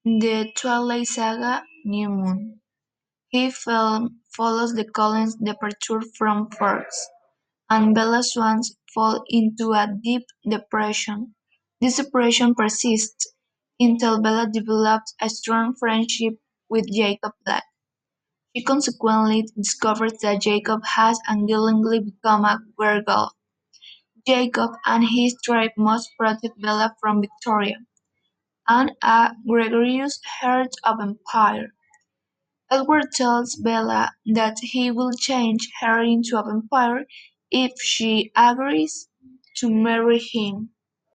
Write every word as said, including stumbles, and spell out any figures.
The Twilight Saga: New Moon. He film follows the Cullens' departure from Forks, and Bella Swan's fall into a deep depression. This depression persists until Bella develops a strong friendship with Jacob Black. She consequently discovers that Jacob has unwillingly become a werewolf. Jacob and his tribe must protect Bella from Victoria and a gregarious herd of vampires. Edward tells Bella that he will change her into a vampire if she agrees to marry him.